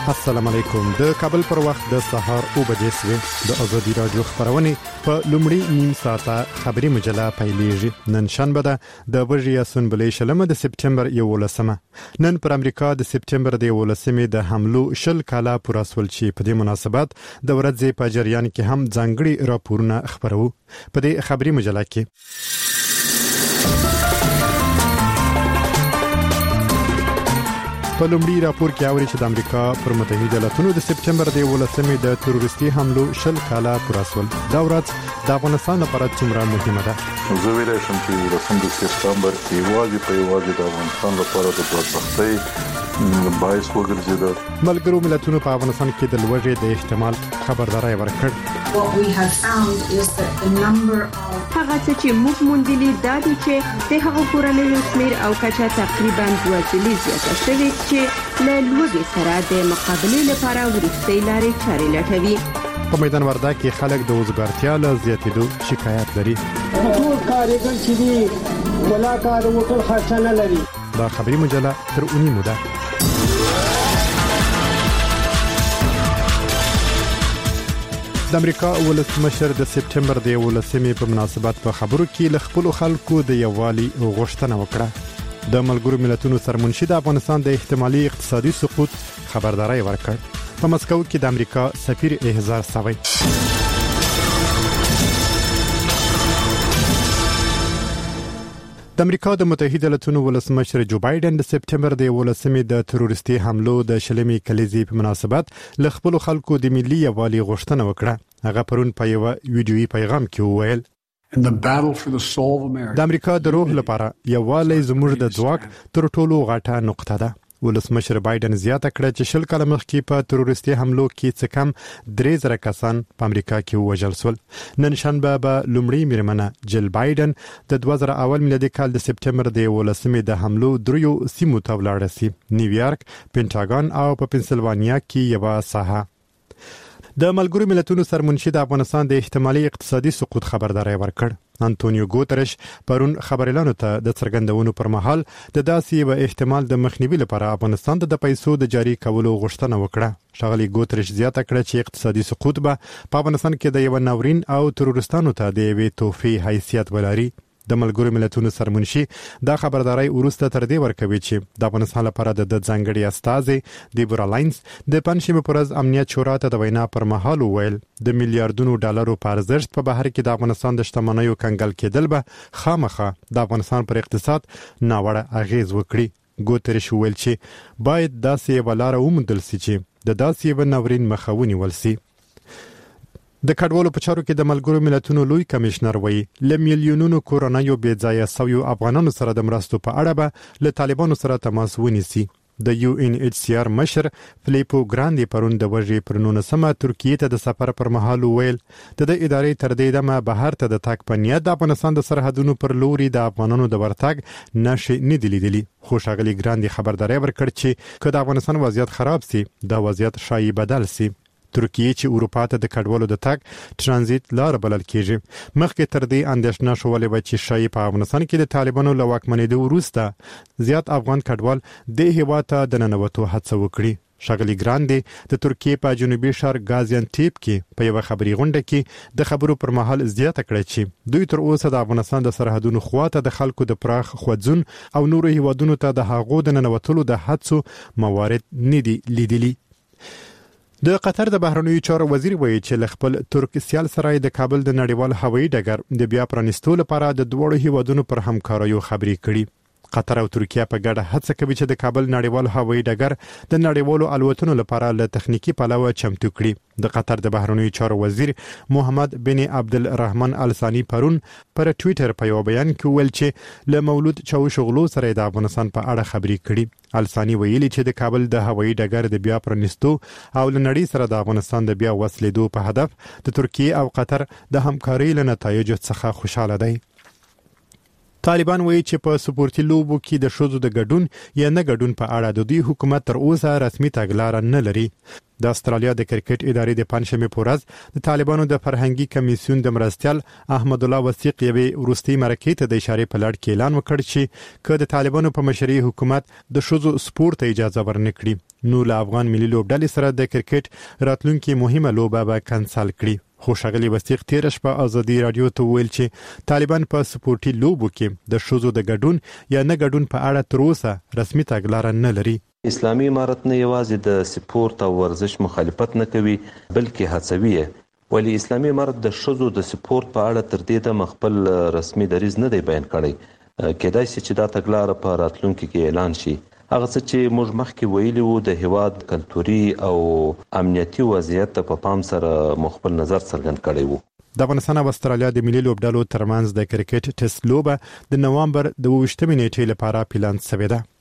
السلام علیکم. د کابل پر وخت د سهار 9 بجې سوي د ازادي رادیو خبرونه په لومړی نیم ساعته خبري مجله پیلېږي. نن شنبه ده د وژیا سنبلې شلمه د سپټمبر 11مه. نن پر امریکا د سپټمبر د 11مې د حملو شل کاله پوره سول چې په دې مناسبت د ورځې په جریان کې هم ځانګړي راپورونه خبرو. په دې خبري مجله کې په لومړي راپور کې اوري چې د امریکا پر متحده ایالاتونو د سپټمبر د 11مې د تروریستي حملو شل کاله پوره سول. دا ورځ د افغانستان لپاره څومره مهمه ده؟ زه ویلای شم چې د سپټمبر یوازې د افغانستان لپاره د بدبختۍ باعث وګرځیده. ملګرو ملتونو په افغانستان کې د لوږې د احتمال خبرداري ورکړ. هغه چې موږ موندلي دا دي چې د هغو کورنیو شمیر او کچه تقریبا 2 زیاته شوې چې له لوږې سره د مقابلې لپاره وروستۍ لارې چارې لټوي. په میدان وردګ کې خلک د وزګارتیا له زیاتېدو شکایت لري. ټول کارګر چې دي ولا کار وکړ خرچه نه لري. دا خبري مجله تر اونۍ موده د امریکا ولسمشر د سپټمبر د 11مې په مناسبت په خبرو کې ل خپل خلکو د یووالي غوښتنه وکړه. د ملګرو ملتونو سرمنشي د افغانستان د احتمالي اقتصادي سقوط خبرداري ورکړ. په مسکو کې د امریکا سفیر احضار سوی. د امریکا د متحده ایالاتونو ولسمشر جو بایدن د سپټمبر د 11مې د تروریستي حملو د شلمې کلیزې په مناسبت ل خپل خلکو د ملي یووالي غوښتنه وکړه. هغه پرون په یو ویډیويي پیغام کې وویل د امریکا د روح لپاره یووالی زموږ د ځواک تر ټولو غټه نقطه ده. ولسمشر بایدن زیاته کړه چې شل کاله مخکې په تروریستي حملو کې څه کم 3000 کسان په امریکا کې وژل شول. نن شنبه به لومړی میرمن جل بایدن د 2001 میلادي کال د سپټمبر د 11مې د حملو دریو سیمو ته ولاړه سي: نیویارک، پینټاګون او په پنسلوانیا کې یو ساحه. د ملګرو ملتونو سرمنشي د افغانستان د احتمالي اقتصادي سقوط خبرداري ورکړ. انټونیو ګوترش پرون خبريالانو ته د څرګندونو پر مهال د داسې یو احتمال د مخنیوي لپاره افغانستان د پیسو د جاری کولو غوښتنه وکړه. شغلي ګوترش زیاته کړه چې اقتصادي سقوط به په افغانستان کې د یو ناورین او تروریستانو ته د یوې توفی حیثیت ولري. د ملګرو ملتونو سرمنشي دا خبرداري ورسته تر دې ورکوي چې د افغانستان لپاره د ځانګړي استازي دیبورا لاینز د پنځمې پرز امنیت شورا ته د وینا پر مهال ویل د میلیارډونو ډالرو په ارزښت په بهر کې د افغانستان د شتمنیو کنګل کېدل به خامخا د افغانستان پر اقتصاد ناوړه اغیز وکړي. ګوترش ویل چې باید داسې ولاره وموندل شي چې د داسې ناورین مخه ونیول شي. د کډوالو په چارو کې د ملګرو ملتونو لوی کمشنر وایي ل میلیونونو کورنیو بې ځایه سویو افغانانو سره د مرستو په اړه به له طالبانو سره تماس ونیسي. د UNHCR مشر فلیپو ګراندي پرون د وژې پر 19مه ترکیه ته د سفر پر مهال ویل د ادارې تر دې دمه بهر ته د تاک په نیت د افغانستان د سرحدونو پر لوري د افغانانو د ورتګ نشي نه دی لیدلی. خو شاغلي ګراندي خبرداري ورکړ چې که د افغانستان وضعیت خراب سي دا وضعیت شایي بدل سي. ترکیه چې اروپا ته د کډوالو د تګ ترانزیت لار بلل کیږي. مخکې تر دې اندېښنه شولې و چې شایي په افغانستان کې د طالبانو له واکمنېدو وروسته زیات افغان کډوال د هیواد ته د ننوتو هڅه وکړي. شغلي ګراندي د ترکیه په جنوبي ښار غازیانټیپ کې په یو خبري غونډه کې د خبرو پر مهال زیاته کړه چې دوی تر اوسه د افغانستان د سرحدونو خواته د خلکو د پراخ خوځون او نورو هیوادونو ته د هغو د ننوتلو د هڅو موارد نه دي لیدلي. د قطر د بهرنیو چارو وزیر وایي چې ل خپل ترک سیال سره د کابل د نړیوال هوایي ډګر د بیا پرانیستو لپاره د دوه هیوادونو پر همکاریو خبري کړي. قطر او ترکیه په ګډه هڅه کوي چې د کابل نړیوال هوایي ډګر د نړیوالو الوتنو لپاره له تخنیکی پلوه چمتو کړي. د قطر د بهرنیو چارو وزیر محمد بن عبدالرحمن الثانی پرون پر ټوئیټر په یو بیان کې ویل چې له مولود چاوشغلو سره د افغانستان په اړه خبري کړي. الثانی ویلي چې د کابل د هوایي ډګر د بیا پرانیستو او لنړی سره د افغانستان د بیا وصلېدو په هدف د ترکیه او قطر د همکارۍ له نتایجو څخه خوشاله دی. طالبان وایي چې په سپورتي لوبو کې د ښځو د ګډون یا نه ګډون په اړه د دوی حکومت تر اوسه رسمي تګلاره نه لري. د استرالیا د کرکټ ادارې د پنځمې په ورځ د طالبانو د فرهنګي کمیسیون د مرستیال احمد الله وثیق یوې وروستۍ مرکې ته د اشارې په لړ کې اعلان وکړ چې که د طالبانو په مشرۍ حکومت د ښځو سپورت ته اجازه ورنکړي نو له افغان ملي لوبډلې سره د کرکټ راتلونکي مهمه لوبه به کنسل کړي. خو ښاغلي وثیق تیر شپه ازادي رادیو ته ویل چې طالبان په سپورتي لوبو کې د ښځو د ګډون یا نه ګډون په اړه تر اوسه رسمي تګلاره نه لري. اسلامي امارت نه یوازې د سپورت او ورزش مخالفت نه کوي بلکې هڅوي یې، ولی اسلامي امارت د ښځو د سپورت په اړه تر دې د خپل رسمي دریځ نه دی بیان کړی. کېدای شي چې دا تګلاره په راتلونکي کې اعلان شي. هغه څه چې موږ مخکې ویلي وو د هیواد کلتوري او امنیتي وضعیت په پام سره خپل نظر څرګند کړی وو. د افغانستان او استرالیا د ملي لوبډلو ترمنځ د کرکټ ټیسټ لوبه د نوامبر د 28 نیټې لپاره پلان شوې ده.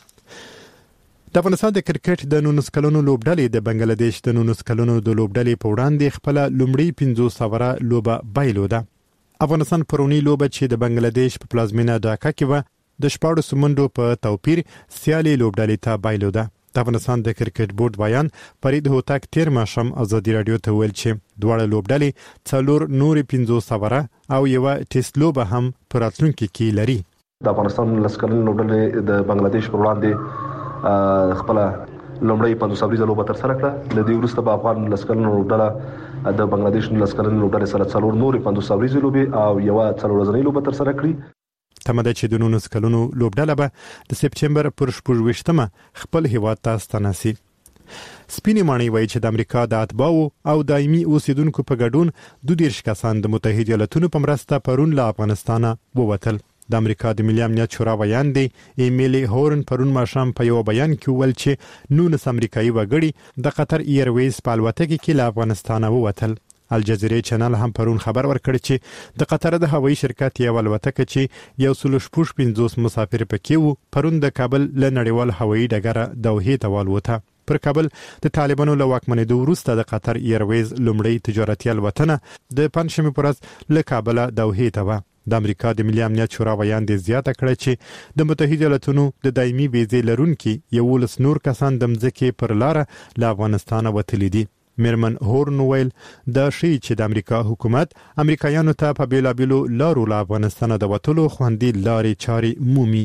د افغانستان د کرکټ د 19 کلونو لوبډلې د بنگلاديش د 19 کلونو د لوبډلې په وړاندې خپل لومړی 50 سوره لوبه بایلوده. افغانستان پرونی لوبه چې د بنگلاديش په پلازمینه ډاکا کې و د 14 منډو په توپیر سیالي لوبډلې ته بایلوده. د افغانستان د کرکټ بورډ بیان فرید هوتک تیر ماښام ازادي رادیو ته ویل چې دواړه لوبډلې څلور نور 50 سوره او یو ټیسټ لوبه هم پر راتلونکي کې لري. د افغانستان لسکلن لوبډلې د بنگلاديش پر وړاندې خپل لومړی 50 سوریزه لوبه تر سره کړه. د دې وروسته په افغان لسکلن لوبډله د بنگلاديش لسکلن لوبډلې سره څلور نور 50 سوریزه لوبه او یو څلور ورځنۍ لوبه تر سره کړې. تمده چې د 19 کلونو لوبډله به د سپټمبر پر 28مه خپل هیواد ته ستنه شي. سپینې ماڼۍ وایي چې د امریکا د اتباعو او دایمي اوسیدونکو په ګډون 22 کسان د متحده ایالاتونو په مرسته پرون له افغانستانه ووتل. د امریکا د ملي امنیت شورا ویان دی ایمیلی هورن پرون ماښام په یو بیان کې ویل چې 19 امریکایي وګړي د قطر ایرویز په الوتکه کې له افغانستانه ووتل. الجزیره چینل هم پرون خبر ورکړ چې د قطر د هوایي شرکت یو الوتکه چې 150 مسافر پکې وو پرون د کابل له نړیوال هوایي ډګر دوحې ته والوته. پر کابل د طالبانو له واکمنېدو وروسته د قطر ایرویز لومړی تجارتي الوتنه د پنځمې په ورځ له کابل دوحې ته و. د امریکا د ملي امنیت شورا ویان دی زیاته کړه چې د متحده ایالاتونو د دایمي ویزې لرونکي 11 نور کسان د مځکې پر لار له افغانستانه وتلي دي. میرمن هورن ویل د شي چې د امریکا حکومت امریکایانو ته په بیلابیلو لارو له افغانستانه د وټلو خوندې لارې چاري مومي.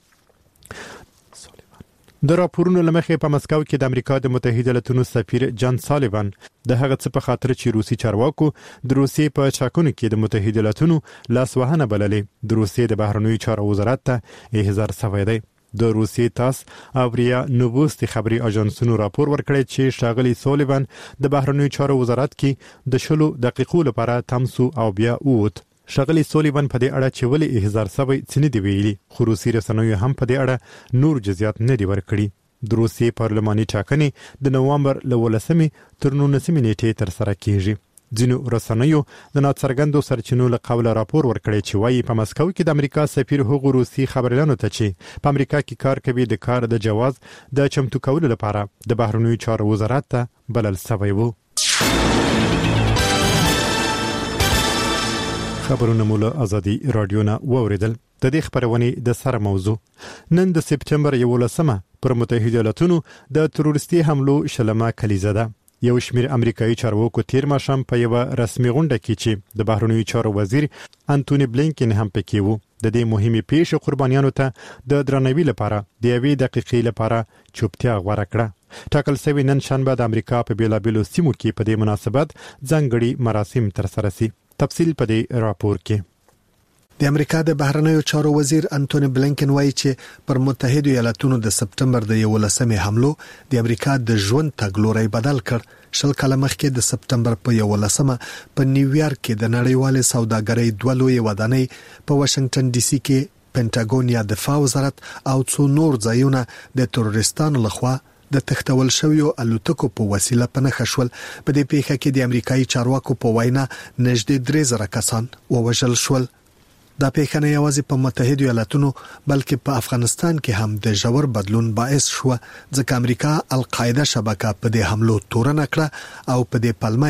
د راپورونو لمخې په مسکو کې د امریکا د متحده ایالاتونو سفیر جان سالیوان د هغه څه په خاطر چې روسي چارواکو د روسي په چاکونو کې د متحده ایالاتونو لاسوهنه بللې د روسي د بهرنیو چارو وزارت ته احضار شوی دی. د روسي تاس او ریا نووستي خبري اژانسونو راپور ورکړی چې ښاغلي سالیوان د بهرنیو چارو وزارت کې د 10 دقیقو لپاره تمسو او بیا ووت. ښاغلي سالیوان په دې اړه چې ولې احضار شوی څه نه دی ویلي، خو روسي رسنیو هم په دې اړه نور جزئیات نه دی ورکړي. د روسي پارلماني ټاکنې د نوامبر له 18 تر 19 نیټې تر سره کیږي. ځینو رسنیو د ناڅرګندو سرچینو له قوله راپور ورکړی چې وایي په مسکو کې د امریکا سفیر هغو روسي خبريالانو ته چې په امریکا کې کار کوي د کار د جواز د چمتو کولو لپاره د بهرنیو چارو وزارت ته بلل شوی وو. خبرونه مو له ازادي رادیو نه واوریدل. د دې خبرونې د سره موضوع نن د سپټمبر 11 پر متحده ایالاتونو د تروریستي حملو شلمه کلیزه ده. یو شمیر امریکایي چارواکو تیر ماښام په یو رسمي غونډه کې چې د بهرنیو چارو وزیر انټونی بلینکن هم پکې وو د دې مهمې پیښې قربانیانو ته د درناوي لپاره د 1 دقیقې لپاره چوپتیا غوړه کړه. ټاکل شوی نن شنبه د امریکا په بیلابیلو سیمو کې په دې مناسبت ځانګړي مراسم ترسره شي. تفصیل په دې راپور کې. د امریکا د بهرنیو چارو وزیر انټونی بلینکن وایي چې پر متحده ایالاتونو د سپټمبر د 11 حملو د امریکا د ژوند تګلوري بدل کړ. شل کاله مخکې د سپټمبر په 11 په نیویارک کې د نړیوال سوداګرۍ دوه لوی ودانۍ په واشنگټن ډي سي کې پینټاګون یا دفاع وزارت او څو نور ځایونه د تروریستانو لخوا د تختول شویو الوتکو په وسیله پنهخ شول. په دې پیښه کې د امریکایي چارواکو په وینا نږدې 3000 کسان ووژل شول. دا پیښه نه یوازې په متحده ایالاتونو بلکې په افغانستان کې هم د ژور بدلون باعث شو ځکه امریکا القاعده شبکه په دې حملو تورن کړه او په دې پلمه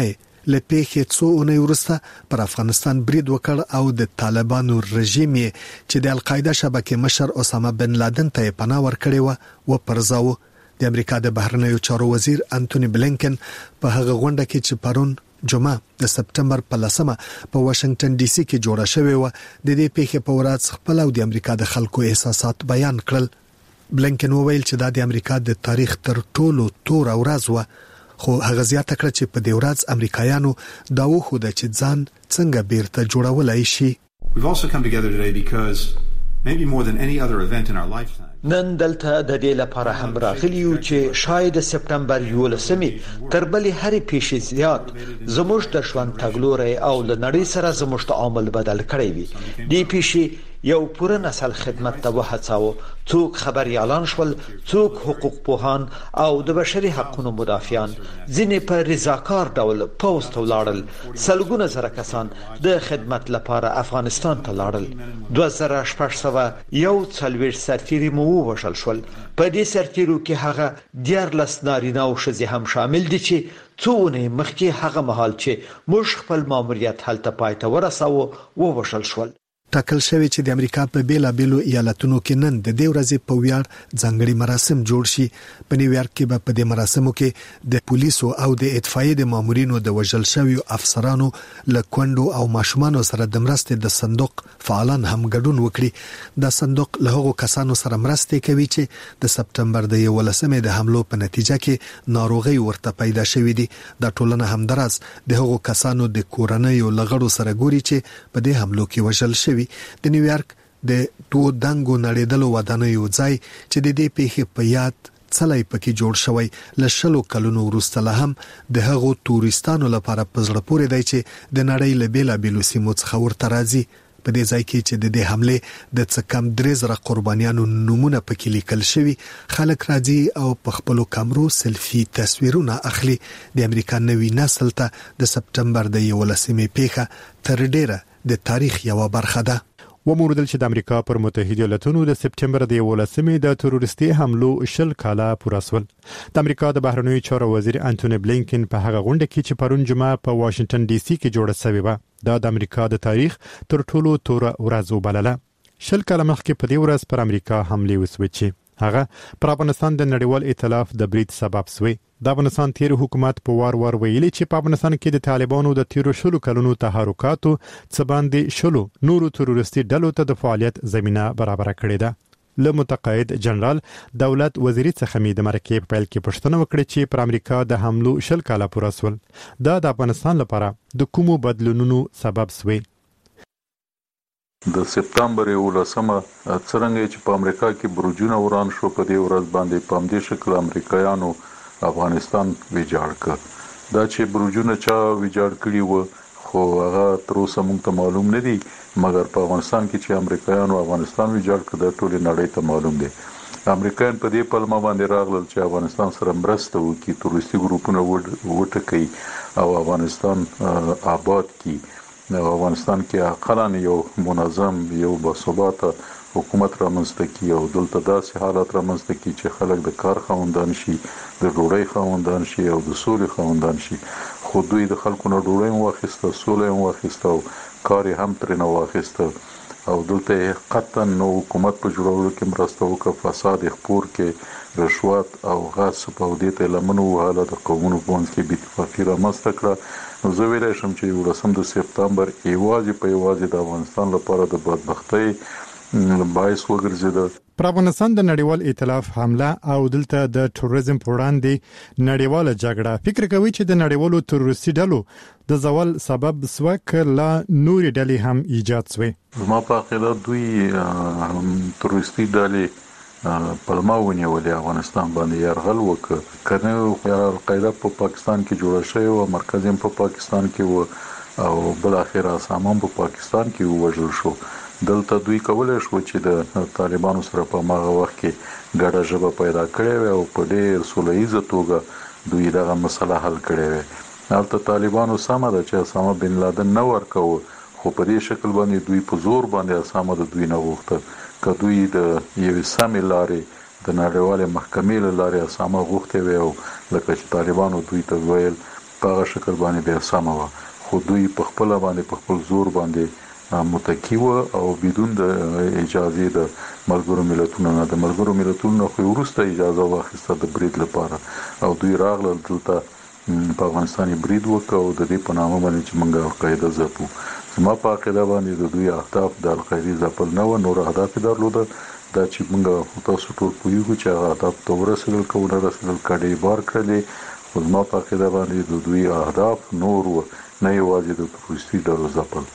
لپیخې څو اونۍ وروسته پر افغانستان برید وکړ او د طالبانو رژیم چې د القاعده شبکې مشر اسامه بن لادن ته پناه ورکړی و پرځاو. د امریکا د بهرنیو چارو وزیر انټونی بلینکن په هغه غونډه کې چې پرون جمعه د سپټمبر په 10 په واشنگټن ډي سي کې جوړه شوې و د دې پیښې په ورځ خپل او د امریکا د خلکو احساسات بیان کړل. بلینکن وویل چې دا د امریکا د تاریخ تر ټولو تور ورځ و، خو هغه زیاته کړ چې په دې ورځ امریکایانو دا وښوده چې ځان څنګه بیرته جوړولای شي. We've also come together today because maybe more than any other event in our lifetime. نن دلته د دې لپاره هم راغلی یو چې شاید سپټمبر 11 تر بلې هرې پیښې زیات زموږ د ژوند تګلوري او له نړۍ سره زموږ تعامل بدل کړی وي. دې پیښې یو پوره نسل خدمت ته وهڅاوه. څوک خبريالان شول، څوک حقوق پوهان او د بشري حقوقو مدافعان، ځینې په رضاکار ډول پوسټ ولاړل، سلګونه زره کسان د خدمت لپاره افغانستان ته لاړل. 2641 سرتیري مو ووژل شول. په دې سرتیرو کې هغه 14 نارینه او ښځې هم شامل دي چې څونه مخکې هغه مهال چې موږ خپل ماموریت هلته پای ته ورساوه ووژل شول. ټاکل شوی چې د امریکا په بیلابیلو ایالتونو کې نن د دې ورځې په ویاړ ځانګړي مراسم جوړ شي. په نیویارک کې به په دې مراسمو کې د پولیسو او د اطفائیې د مامورینو د وژل شویو افسرانو له کونډو او ماشومانو سره د مرستې د صندوق فعالان هم ګډون وکړي. دا صندوق له هغو کسانو سره مرستې کوي چې د سپټمبر د 11 د حملو په نتیجه کې ناروغي ورته پیدا شوې دي. دا ټولنه همدراز د هغو کسانو د کورنیو لغړو سره ګوري چې په دې حملو کې وژل شوي. د نیویارک د دوه دنګو نړیدلو ودانیو ځای چې د دې پیښې په یاد څلای پکې جوړ شوی ل شلو کلونو وروسته له هم د هغو تورستانو لپاره پزړه پورې دی چې د نړۍ له بیلابیلو سیمو څخه ورته راځي. په دې ځای کې چې د دې حمله د څه کم 3,000 قربانیانو نمونه پکې لیکل شوی، خلک راځي او په خپل کامرو سلفي تصویرونه اخلي. د امریکا نوی نسل ته د سپټمبر د 11 پیښه تر ډیره د تاریخ یو برخه ده. وموردل چې د امریکا پر متحده ایالاتونو د سپټمبر د 11 د تروریستي حملو 10 کاله پوره شول. د امریکا د بهرنیو چارو وزیر انټونی بلینکن په هغه غونډه کې چې پرون جمعه په واشنگټن ډي سي کې جوړه شوې و دا د امریکا د تاریخ تر ټولو تور ورځ وبلله. 10 کاله مخکې په دې ورځ پر امریکا حمله وسوه چې هغه پر افغانستان د نړیوال ائتلاف د برید سبب شوی. د افغانستان تیر حکومت په وار ویلي چې په افغانستان کې د طالبانو د تیر شلو کلونو تحرکاتو څخه باندې شلو نورو تروریستي ډلو ته د فعالیت زمينه برابر کړې ده. له متقاعد جنرال دولت وزیر څخه د مرکې په پیل کې پوښتنه وکړه چې پر امریکا د حملو 10 کاله پوره شول دا د افغانستان لپاره د کومو بدلونونو سبب شوی. د سپتمبر 11 څرنګه چې په امریکا کې برجونه وران شو په دې ورځ باندې په همدې شکل امریکایانو افغانستان ویجاړ کړ. دا چې برجونه چا ویجاړ کړي و خو هغه تر اوسه موږ ته معلوم نه دي، مګر په افغانستان کې چې امریکایانو افغانستان ویجاړ کړ د ټول نړۍ ته معلوم دي. امریکایان په دې پلمه باندې راغلل چې افغانستان سره مرسته وکړي، تروریستي ګروپونه وټکي او افغانستان آباد کړي. افغانستان کې اقلان یو منظم یو باثباته حکومت رامنځته کی او دلته داسې حالات رامنځته کی چې خلک د کار خاوندان شي، د ډوډۍ خاوندان شي او د سولې خاوندان شي. خو دوی د خلکو نه ډوډۍ واخیسته، سولې واخیسته او کار هم ترې نه واخیسته او دلته قطعا نو حکومت په جوړولو کې مرسته وکړه، فساد خپور کې رشوت او غصب او دې ته لمنو وهاله د قومونو په منځ کې بې اتفاقي رامنځته کړه. نو زه ویلی شم چې 11 سپتمبر یوازې د افغانستان لپاره د بدبختۍ باعث وګرځیده. پر افغانستان د نړیوال ائتلاف حمله او دلته د تروریزم پر وړاندې نړیواله جګړه فکر کوي چې د نړیوالو تروریستي ډلو د زوال سبب سوک لا نوري ډلې هم ایجاد شوه. زما په عقیده دوی تروریستي ډلې پلمه ونیولې افغانستان باندې يرغل وکړ. کنه القاعده په پاکستان کې جوړه شوې او مرکز هم په پاکستان کې و او بل اخر اسامه په پاکستان کې وژل شو. دلته دوی کولای شو چې د طالبانو سره په ماغه وخت کې ګډه ژبه پیدا کړي او په ډېر سولهیزه توګه دوی دغه مسله حل کړي. البته طالبانو سمه ده چې اسامه بن لادن نه ورکو، خو په دې شکل باندې دوی په زور باندې اسامه د دوی نه غوښته. که دوی د یوې سمې لارې د نړیوالې محکمې له لارې اسامه غوښتې وي او لکه چې طالبانو دوی ته ویل په هغه شکل باندې بیا سم و خو دوی په خپل باندې په خپل زور باندې متکی و او بدون د اجازه د ملګرو ملتونو نه د ملګرو ملتونو خو ورسته اجازه واخیسته د برید لپاره او دوی راغلل دلته په افغانستان برید وکاو د دې په نامه باندې چې موږ القاعده زپو زما په عقیده باندې د دوی اهداف د القاعده زپل نه و نور اهداف درلوده دا چې موږ تاسو ټول پوهیږو چې هغه اهداف ته ورسېدل کوو رسېدل کډې بار کړلې خو زما په عقیده باندې د دوی اهداف نور و نه یوازې د تروریستي ډلو زپل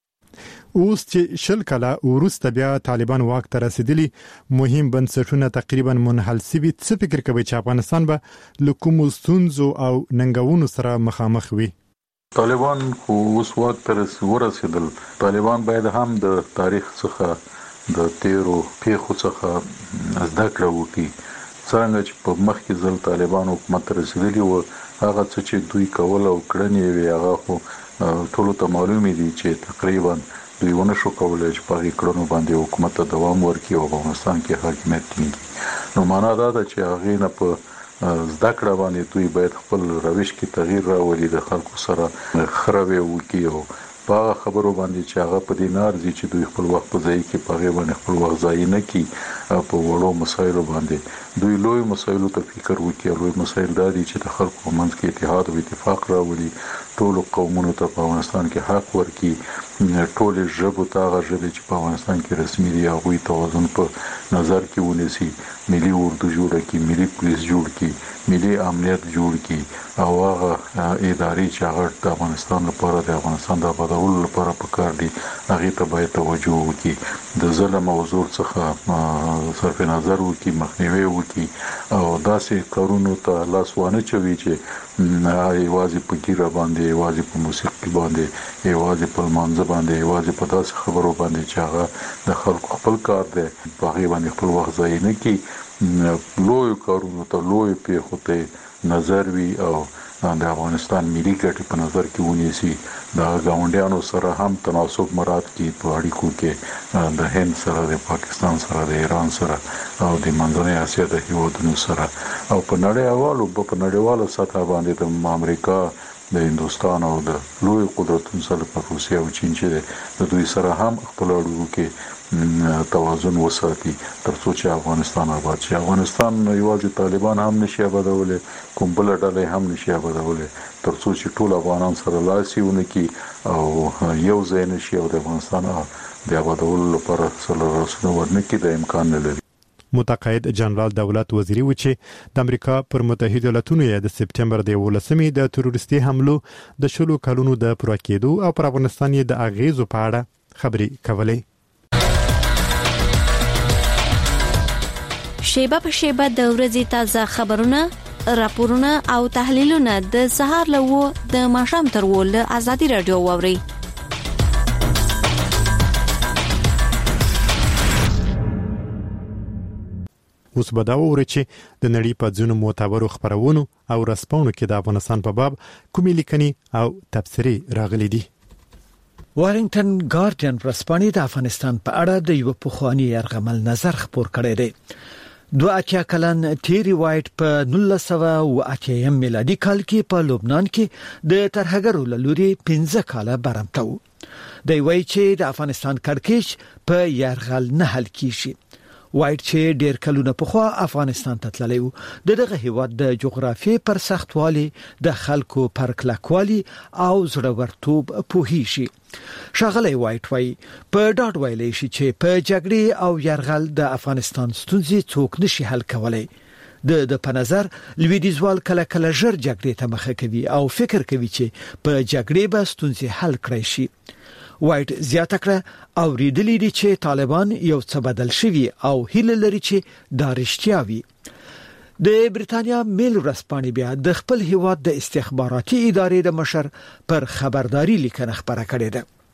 اوس چې شل کله ورسته بیا طالبان واک ته رسیدلی مهم بنسټونه تقریبا منحل سوي څه فکر کوي چې افغانستان به لکوم ستونزو او ننګونو سره مخامخ وي طالبان خو اوس واک ته ورسیدل طالبان باید هم د تاریخ څخه د تیرو پیښو څخه زده کړه وکړي څنګه چې په مخکې ځل طالبان حکومت رسیدلی و هغه څه چې دوی کول او کړنې وی هغه خو ټول ته معلومه دي چې تقریبا دوی ونه شو کولای چې په کړنو باندې حکومت ته دوام ورکړي او افغانستان کې حاکمیت ټینګي نو معنا دا ده چې هغه نه په زده کړه باندې دوی باید خپل روش کې تغییر راولي د خلکو سره خروي وکړي او په خبرو باندې چې هغه په دینار دي چې دوی خپل وخت په ځای کې په غیبه باندې خپل وخت ځای نه کی په وړو مسایلو باندې دوی لوی مسایلو ته فکر وکړي لوی مسایل دي چې د خلکو منځ کې اتحاد او اتفاق راولي ټول قومونو ته په افغانستان کې حق ورکړي ټول ژبو ته غږ چې په افغانستان کې رسمي دي هغه توازن په نظر کې ونیسي ملي اردو جوړ کړي ملي پولیس جوړ کړي ملي امنیت جوړ کړي او هغه ادارې چې هغه د افغانستان لپاره د افغانستان د آبادولو لپاره پکار دي هغه ته باید توجه وکړي د ظلم او زور څخه صرف نظر وکړي مخنیوي وکړي او داسې کارونو ته لاس وانه چوي چې یوازې په ګیره باندې یوازې په موسیقي باندې یوازې په منځ باندې یوازې په داسې خبرو باندې چې هغه د خلکو خپل کار دی په هغه باندې خپل وخت ضایع نه کړي لوی کارونو ته لوی پیښو ته نظر وي او د افغانستان ملي ګټې په نظر کې ونیسي د ګاونډیانو سره هم تناسب مراعات کړي په اړیکو کې د هند سره د پاکستان سره د ایران سره او د منځنۍ اسیا د هیوادونو سره او په نړیوالو سطح باندې د امریکا د هندوستان او د لوی قدرتونو سره په روسیا او چین چې د دوی سره هم خپل اړیکو کې توازن وساتي ترڅو چې افغانستان آباد شي افغانستان یوازې طالبان هم نشي آبادولای کوم بل ډلې هم نشي آبادولای ترڅو چې ټول افغانان سره لاسیونه کی او یو ځای نشي او د افغانستان د آبادولو لپاره سره رسنه ورنکي د امکان نه لري متقاعد جنرال دولت وزیری و چې د امریکا پر متحده ایالاتونو د سپټمبر د 18مې د تروریستي حملو د شلو کلونو د پوره کېدو او پر افغانستان د اغیزو په اړه خبرې کولې شیبه په شیبه د ورځې تازه خبرونه راپورونه او تحلیلونه د سهار له د ماښام تر ول ازادي رادیو ووري اوس به دا ووري چې د نړۍ په ځینو معتبرو خبرونو او رسپونو کې د افغانستان په باب کومې لیکنې او تبصرې راغلي دي وارنګټن ګارډین رسپانې د افغانستان په اړه د یو پخوانی يرغمل نظر خبر کړی دی 2 کلن تیری وایټ په 1980 میلادي کال کې په لبنان کې د ترهګرو لوري 15 کاله برمته و دی وایي چې د افغانستان کړکېچ په يرغل نه حل کیږي وایټ چې ډیر کلونه پخوا افغانستان ته تللی و دغه هیواد د جغرافیې پر سختوالي د خلکو پر کلکوالي او زړورتوب پوهیږي شغله وایټ وای په ډاډ ویلې شي چې په جګړې او يرغل د افغانستان ستونزې څوک نشي حل کولای د په نظر لویدیزوال کله کله ژر جګړې ته مخه کوي او فکر کوي چې په جګړې به ستونزې حل کړي شي وایټ زیاته کړه او ریډلی دي چې طالبان یو څه بدل شوی او هیله لري چې دا رښتیا وي د بریتانیا میل ورځپاڼې بیا د خپل هیواد د استخباراتي ادارې د مشر پر خبرداري لیکنه خبره کړې ده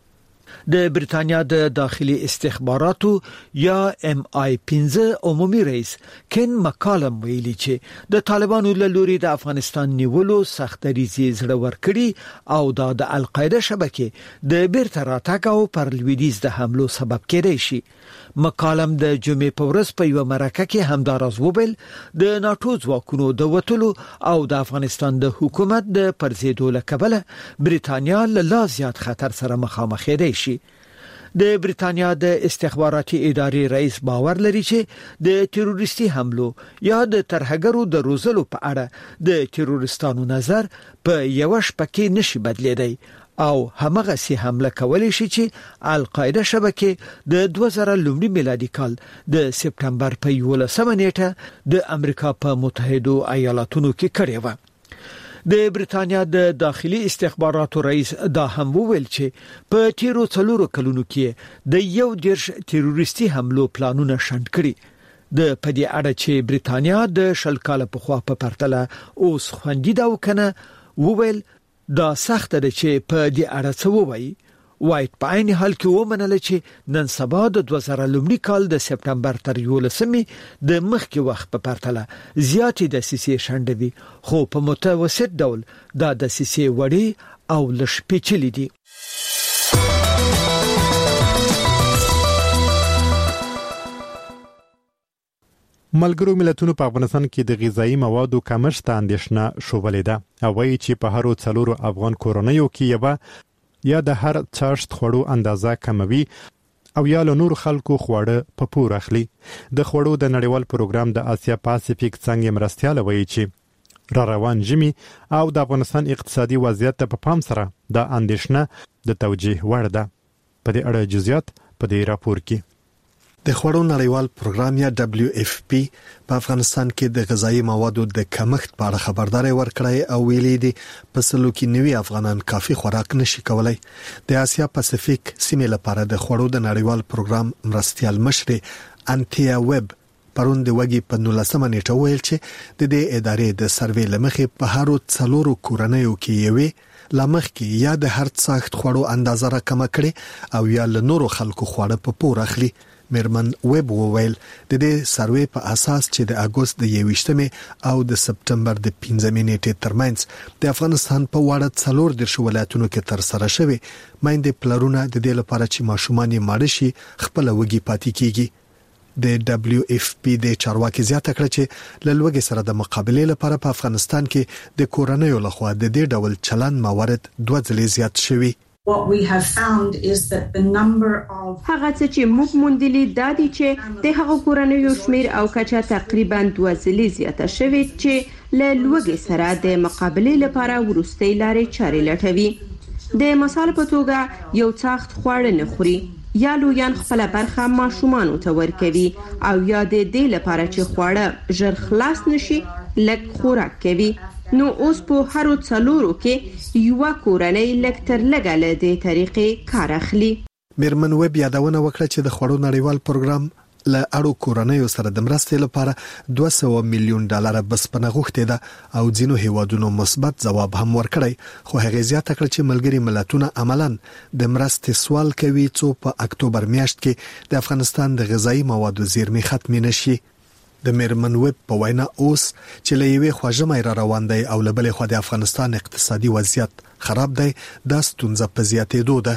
د بریتانیا د داخلي استخباراتو یا MI5 عمومي رئیس کین مکالم ویلي چې د طالبانو له لوري د افغانستان نیولو سخت دریزي زړه ورکړي او د القاعده شبکې د بیرته راتګ او پر لویدیز د حملو سبب کېدای شي. مکالم د جمعې په ورځ په یو مرکه کې همدارز وویل د ناتو ځواکونو د وټلو او د افغانستان د حکومت د پرځېدو له کبله بریتانیا له زیات خطر سره مخامخ دی شي. د بریتانیا د استخباراتي ادارې رئیس باور لري چې د تروریستي حملو یا د ترهګرو د روزلو په اړه د تروریستانو نظر په یو شپه کې نشي بدلیدای او همغه سي حمله کولی شي چې القاعده شبکه د 2000 میلادي کال د سپتمبر په 11 نیټه د امریکا په متحده ایالاتونو کې کړې و. د بریتانیا د داخلي استخباراتو رئیس دا هم وویل چې په تیرو 4 کلونو کې د 11 تروریستي حملو پلانونه شنډ کړي. د پدې اړه چې بریتانیا د شل کال په خوا په پرتله اوس خوندي دا وکنه وویل دا سخت ده چې په دې اړه څه ووایي. وایټ په عین حال کې ومنله چې نن سبا د 2000 کال د سپتمبر تر 11 د مخکې وخت په پرتله زیاتې د سیسي شندوي خو په متوسط ډول دا د سیسي وړي او لشپېچلې دي. ملګرو ملتونو په افغانستان کې د غذایی موادو کمښت ته اندېښنه شوبلې ده او وایي چې په هرو 4 افغان کورنیو کې یا د هر چاشت خوړو اندازه کموي او یا له نور خلکو خواړه په پور اخلي. د خوړو د نړیوال پروګرام د آسیا پاسفیک څنګه مرستياله وایي چې را روان جمی او د افغانستان اقتصادي وضعیت په پام سره د اندېښنه د توجیه وړ ده. په دې اړه جزئیات په دې راپور کې. د خوړو نړیوال پروګرام یا WFP په افغانستان کې د غذایی موادو د کمښت په اړه خبرداري ورکړې او ویلي دي په سلو کې نوي افغانان کافي خوراک نشي کولای. د آسیا پاسفیک سیمې لپاره د خوړو د نړیوال پروګرام مرستيال مشر انتیا ویب پرون د وګي په 19 نیټه ویل چې د دې ادارې د سروې لمخې په هرو 4 کورنیو کې یوې لمخ کې یا د هر څاخت خوړو اندازه را کم کړي او یا له نورو خلکو خوړه په پور اخلي. میرمن ویب وویل د دې سروې په اساس چې د اگست د 21 او د سپتمبر د 15 نیټې ترمنځ د افغانستان په وړه 4 ولایتونو کې تر سره شوی مېندې پلرونه د دې لپاره چې ماشومان یې ماړه شي خپل وګي پاتې کیږي. د WFP د چارواکي زیاته کړ چې له لوګي سره د مقابلې لپاره په افغانستان کې د کورنیو لخوا د دې ډول چلن موارد 2 ځلې زیات شوی. What we have found is that the number of هغه چې موږ موندلي دا دي چې د هغو کورنیو شمیر او کچه تقریبا 2 ځلې زیاته شوې چې له لوګي سره د مقابلې لپاره ورستۍ لارې چارې لټوي. د مثال په توګه یو څاخت خواړه نه خوري یا لویان خپل برخه ماشومان ته ورکوي او یا د دې لپاره چې خواړه ژر خلاص نشي لږ خوراک کوي. نو اوس په هرو 4 کې یو کورنۍ لکتر لګاله د طریقې کار اخلي. میرمن ویب یادونه وکړه چې د خوړو نړیوال پروګرام له اړو کورنیو سره د مرستې لپاره 200 میلیون ډالر بسپنه غوښتي ده او ځینو هیوادونو مثبت ځواب هم ورکړی خو هغه زیاته کړ چې ملګری ملتونه عملاً د مرستې سوال کوي چې په اکتوبر میاشت کې د افغانستان د غذایی موادو زیرمې ختم نشي. د میرمن ویب په وینا اوس چې له یوې خواجه را روان دی او له بلې خوا د افغانستان اقتصادي وضعیت خراب دی د ستونزې په زیاتېدو ده.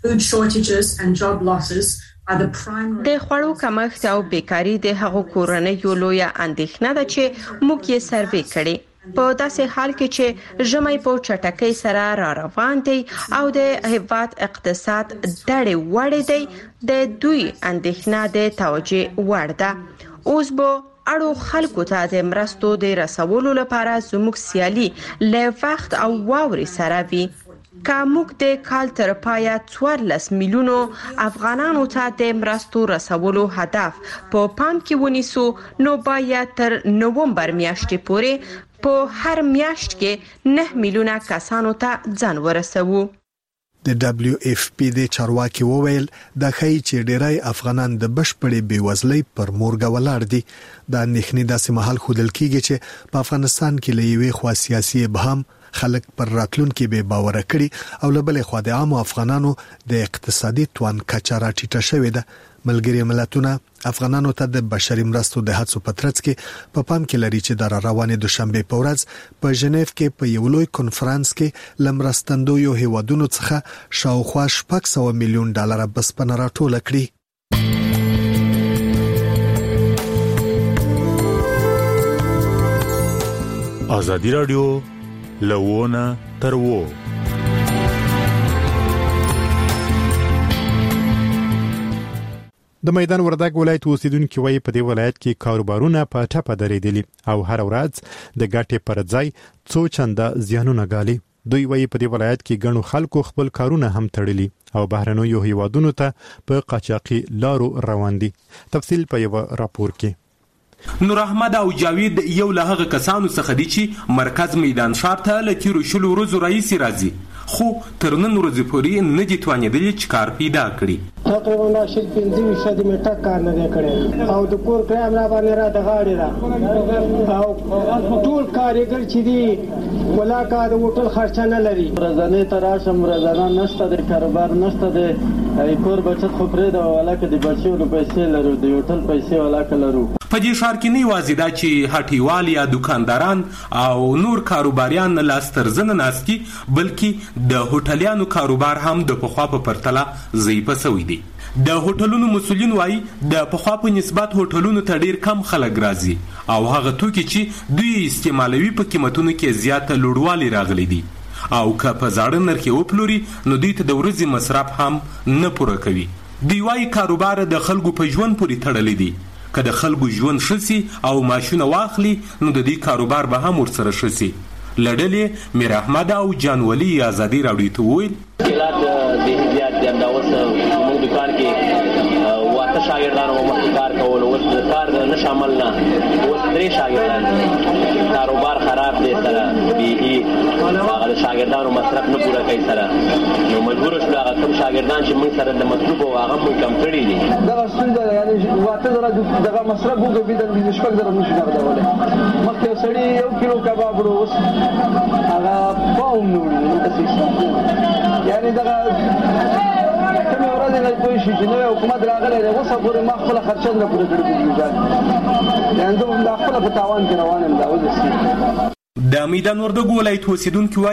د خوړو کمښت او بیکاری د هغو کورنیو لویه اندېښنه ده چې موږ یې سروې کړې. په داسې حال کې چې ژمی په چټکۍ سره را روان دی او د هیواد اقتصاد ډېر وړ دی د دوی اندېښنه د توجه وړ ده. اوس به اړو خلکو ته د مرستو د رسولو لپاره زموږ سیالي له وخت او واوري سره وي. که موږ د کال تر پایه 14 میلیونو افغانانو ته د مرستو رسولو هدف په پام کې ونیسو نو باید تر نومبر میاشتې پورې په هر میاشت کې 9 میلیونه کسانو ته ځان ورسوو. د WFP د چارواکي وویل د خای چې ډیری افغانان د بشپړې بیوزلۍ پر مورګه ولاړ دي. د اندېښنې داسې محل خودل کیږي چې په افغانستان کې لوی خوا سیاسي ابهام خلک پر راتلونکو به باور کړي او لبل خو د عام افغانانو د اقتصادي توان کچه راټیټه شوې ده. ملګری ملتونه افغانانو ته د بشري مرستو د هڅو په ترڅ کې په پام کې لري چې د روانې دوشنبه په ورځ په ژنیف کې په یو لوی کنفرانس کې لمرستندویو هیوادونو څخه شاوخوا $600 میلیون بسپنه راټول کړي. ازادي رادیو لوونه ترو د میدان وردګ ولایت اوسیدونکو وایي په دې ولایت کې کاروبارونه په ټاپه درېدلي او هر ورځ د ګټې پر ځای څو چنده زیانونه ګالي. دوی وایي په دې ولایت کې ګڼو خلکو خپل کارونه هم تړلي او بهرنیو هیوادونو ته په قاچاقي لارو روان دي. تفصیل په یو راپور کې. نور احمد او جاوید یو له هغه کسانو څخه دي چې مرکز میدان ښار ته له تیرو 10 ورځو راهیسې راځي خو تر نن ورځې پورې نه دي توانېدلي چې کار پیدا کړي. تقریبا 15 میټه کار نه کړي او د کور کرام را باندې را د غاړي را او ټول کارګر چې دي ولا کار وټل خرچه نه لري. ورځنی تراشم ورځنه نشته د کاروبار نشته د کور بچت خو پرې دا ولا کې د بچو د پیسې لرو د هوټل پیسې ولا کلرو. په دې ښار کې نه یوازې دا چې هټیوال یا دکانداران او نور کاروباریان لاس تر زنه ناستي بلکې د هوټلیانو کاروبار هم د پخوا په پرتله ضعیف شوی دی. د هوټلونو مسؤلین وایي د پخوا په نسبت هوټلونو ته ډیر کم خلک راځي او هغه توکي چې دوی استعمالوي په قیمتونو کې زیاته لوړوالی راغلي دي او که په زاړه نرخ وپلوري نو دوی ته د ورځې مصرف هم نه پوره کوي. دوی وایي کاروبار د خلکو په ژوند پورې تړلی دی. که د خلکو ژوند شسي او ماشونه واخلي نو د دې کاروبار به هم ورسره شسي. لړلې میر احمد او جانولي ازادي راډیو ته ویل مشکلات د زیات دي دا اوس موږ دکان کې واته شاګردانو مخکې کار کول اوس د کار نه شامل نه اوس 3 شاګردان کاروبار خراب دي سره به هغه شاګردانو مصرف نه پوره کوي سره نو مجبور شو هغه کوم شاګردان چې موږ سره د مطلوب او هغه موږ کم کړی دي دا څنګه یعنی واته زره دغه مصرف وګورئ د شپږ زره نشي راوړل مخکې سړی 1 کیلو کباب وروس هغه پاوم نو تاسو یعنی دا کومه ورځ نه کوئی شي چې نو حکومت راغلی دی اوس پورې ما خپل خرچه نه پوره کړې دي یعنی دا خپل په تاوان کې روان یم دا ولسی. د میدان وردګ ولایت اوسیدونکو